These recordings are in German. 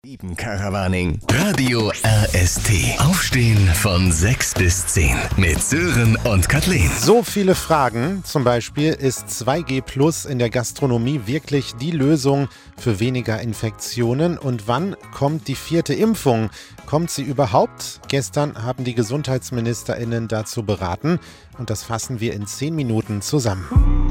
Caravaning. Radio RST. Aufstehen von 6 bis 10 mit Sören und Kathleen. So viele Fragen. Zum Beispiel, ist 2G Plus in der Gastronomie wirklich die Lösung für weniger Infektionen? Und wann kommt die 4. Impfung? Kommt sie überhaupt? Gestern haben die GesundheitsministerInnen dazu beraten. Und das fassen wir in 10 Minuten zusammen.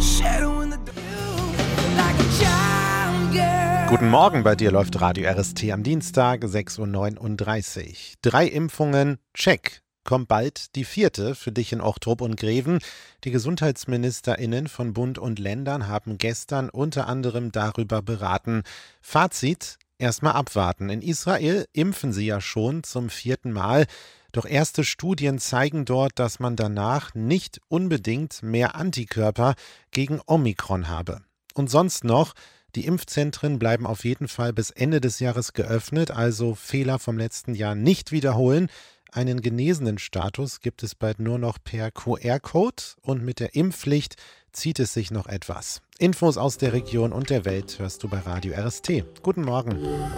Guten Morgen, bei dir läuft Radio RST am Dienstag, 6.39 Uhr. 3 Impfungen, check. Kommt bald die 4. für dich in Ochtrup und Greven. Die GesundheitsministerInnen von Bund und Ländern haben gestern unter anderem darüber beraten. Fazit, erstmal abwarten. In Israel impfen sie ja schon zum 4. Mal. Doch erste Studien zeigen dort, dass man danach nicht unbedingt mehr Antikörper gegen Omikron habe. Und sonst noch, die Impfzentren bleiben auf jeden Fall bis Ende des Jahres geöffnet, also Fehler vom letzten Jahr nicht wiederholen. Einen genesenen Status gibt es bald nur noch per QR-Code und mit der Impfpflicht zieht es sich noch etwas. Infos aus der Region und der Welt hörst du bei Radio RST. Guten Morgen.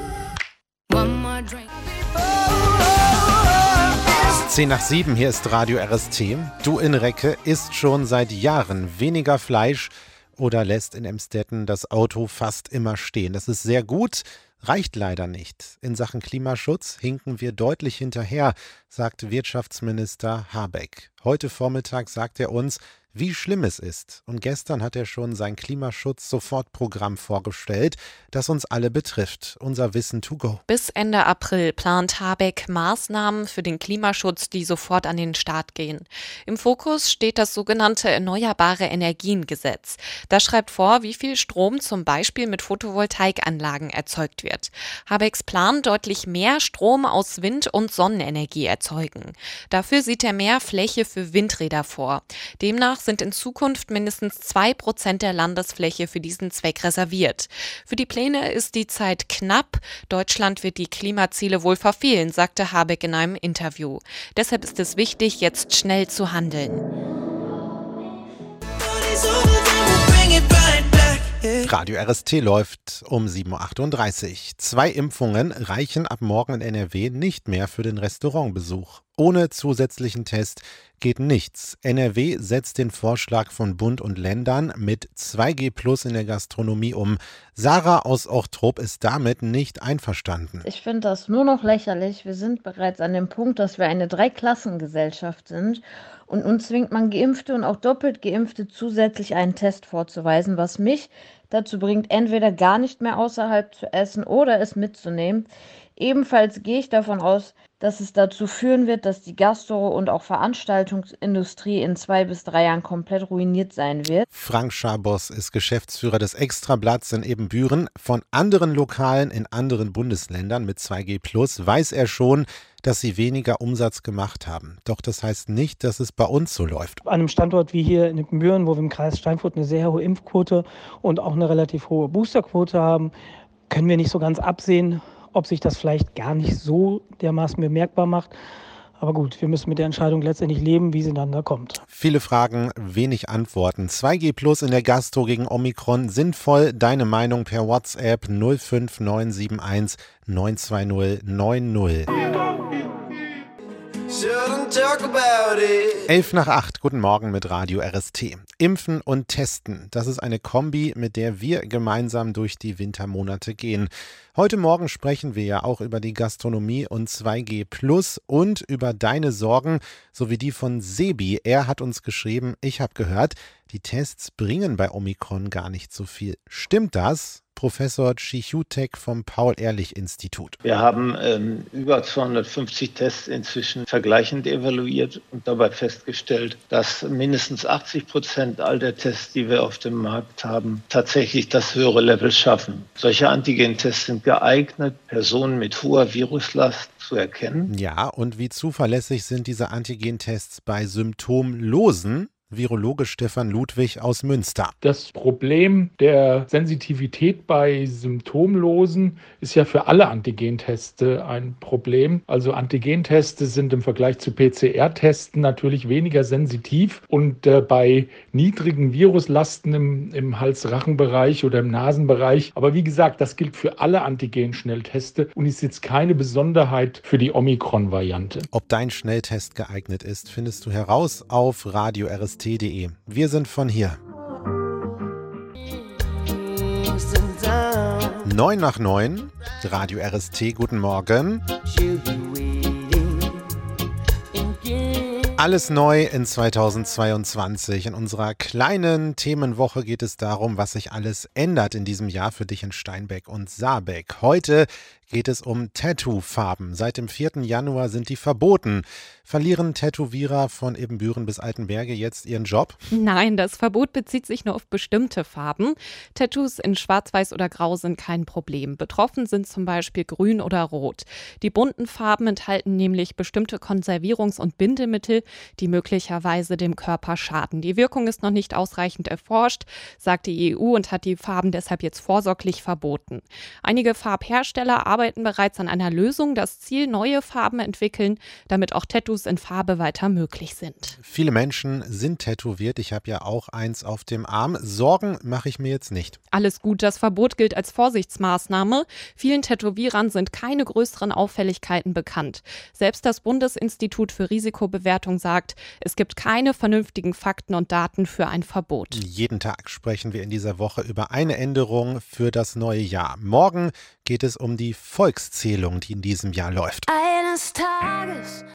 6:10, hier ist Radio RST. Du in Recke isst schon seit Jahren weniger Fleisch oder lässt in Emstetten das Auto fast immer stehen. Das ist sehr gut, reicht leider nicht. In Sachen Klimaschutz hinken wir deutlich hinterher, sagt Wirtschaftsminister Habeck. Heute Vormittag sagt er uns, wie schlimm es ist. Und gestern hat er schon sein Klimaschutz-Sofortprogramm vorgestellt, das uns alle betrifft. Unser Wissen to go. Bis Ende April plant Habeck Maßnahmen für den Klimaschutz, die sofort an den Start gehen. Im Fokus steht das sogenannte Erneuerbare Energiengesetz. Das schreibt vor, wie viel Strom zum Beispiel mit Photovoltaikanlagen erzeugt wird. Habecks Plan, deutlich mehr Strom aus Wind- und Sonnenenergie erzeugen. Dafür sieht er mehr Fläche für Windräder vor. Demnach sind in Zukunft mindestens 2% der Landesfläche für diesen Zweck reserviert. Für die Pläne ist die Zeit knapp. Deutschland wird die Klimaziele wohl verfehlen, sagte Habeck in einem Interview. Deshalb ist es wichtig, jetzt schnell zu handeln. Radio RST läuft um 7.38 Uhr. 2 Impfungen reichen ab morgen in NRW nicht mehr für den Restaurantbesuch. Ohne zusätzlichen Test geht nichts. NRW setzt den Vorschlag von Bund und Ländern mit 2G Plus in der Gastronomie um. Sarah aus Ochtrup ist damit nicht einverstanden. Ich finde das nur noch lächerlich. Wir sind bereits an dem Punkt, dass wir eine Dreiklassengesellschaft sind. Und nun zwingt man Geimpfte und auch doppelt Geimpfte zusätzlich einen Test vorzuweisen, was mich dazu bringt, entweder gar nicht mehr außerhalb zu essen oder es mitzunehmen. Ebenfalls gehe ich davon aus, dass es dazu führen wird, dass die Gastro- und auch Veranstaltungsindustrie in 2 bis 3 Jahren komplett ruiniert sein wird. Frank Schabos ist Geschäftsführer des Extrablatts in Ebenbüren. Von anderen Lokalen in anderen Bundesländern mit 2G Plus weiß er schon, dass sie weniger Umsatz gemacht haben. Doch das heißt nicht, dass es bei uns so läuft. An einem Standort wie hier in Ebenbüren, wo wir im Kreis Steinfurt eine sehr hohe Impfquote und auch eine relativ hohe Boosterquote haben, können wir nicht so ganz absehen, ob sich das vielleicht gar nicht so dermaßen bemerkbar macht. Aber gut, wir müssen mit der Entscheidung letztendlich leben, wie sie dann da kommt. Viele Fragen, wenig Antworten. 2G Plus in der Gastro gegen Omikron sinnvoll. Deine Meinung per WhatsApp 05971 920 90. 7:11, guten Morgen mit Radio RST. Impfen und Testen, das ist eine Kombi, mit der wir gemeinsam durch die Wintermonate gehen. Heute Morgen sprechen wir ja auch über die Gastronomie und 2G Plus und über deine Sorgen sowie die von Sebi. Er hat uns geschrieben, ich habe gehört, die Tests bringen bei Omikron gar nicht so viel. Stimmt das? Professor Chichutek vom Paul-Ehrlich-Institut. Wir haben über 250 Tests inzwischen vergleichend evaluiert und dabei festgestellt, dass mindestens 80% all der Tests, die wir auf dem Markt haben, tatsächlich das höhere Level schaffen. Solche Antigen-Tests sind geeignet, Personen mit hoher Viruslast zu erkennen. Ja, und wie zuverlässig sind diese Antigen-Tests bei Symptomlosen? Virologe Stefan Ludwig aus Münster. Das Problem der Sensitivität bei Symptomlosen ist ja für alle Antigenteste ein Problem. Also Antigenteste sind im Vergleich zu PCR-Testen natürlich weniger sensitiv und bei niedrigen Viruslasten im Hals-Rachen-Bereich oder im Nasenbereich. Aber wie gesagt, das gilt für alle Antigen-Schnellteste und ist jetzt keine Besonderheit für die Omikron-Variante. Ob dein Schnelltest geeignet ist, findest du heraus auf radio-rst.de. Wir sind von hier. 9:09, Radio RST, guten Morgen. Alles neu in 2022. In unserer kleinen Themenwoche geht es darum, was sich alles ändert in diesem Jahr für dich in Steinbeck und Saarbeck. Heute geht es um Tattoo-Farben. Seit dem 4. Januar sind die verboten. Verlieren Tätowierer von Ibbenbüren bis Altenberge jetzt ihren Job? Nein, das Verbot bezieht sich nur auf bestimmte Farben. Tattoos in Schwarz, Weiß oder Grau sind kein Problem. Betroffen sind zum Beispiel Grün oder Rot. Die bunten Farben enthalten nämlich bestimmte Konservierungs- und Bindemittel, die möglicherweise dem Körper schaden. Die Wirkung ist noch nicht ausreichend erforscht, sagt die EU und hat die Farben deshalb jetzt vorsorglich verboten. Einige Farbhersteller arbeiten bereits an einer Lösung. Das Ziel, neue Farben entwickeln, damit auch Tattoos in Farbe weiter möglich sind. Viele Menschen sind tätowiert. Ich habe ja auch eins auf dem Arm. Sorgen mache ich mir jetzt nicht. Alles gut, das Verbot gilt als Vorsichtsmaßnahme. Vielen Tätowierern sind keine größeren Auffälligkeiten bekannt. Selbst das Bundesinstitut für Risikobewertung sagt, es gibt keine vernünftigen Fakten und Daten für ein Verbot. Jeden Tag sprechen wir in dieser Woche über eine Änderung für das neue Jahr. Morgen geht es um die Volkszählung, die in diesem Jahr läuft. Eines Tages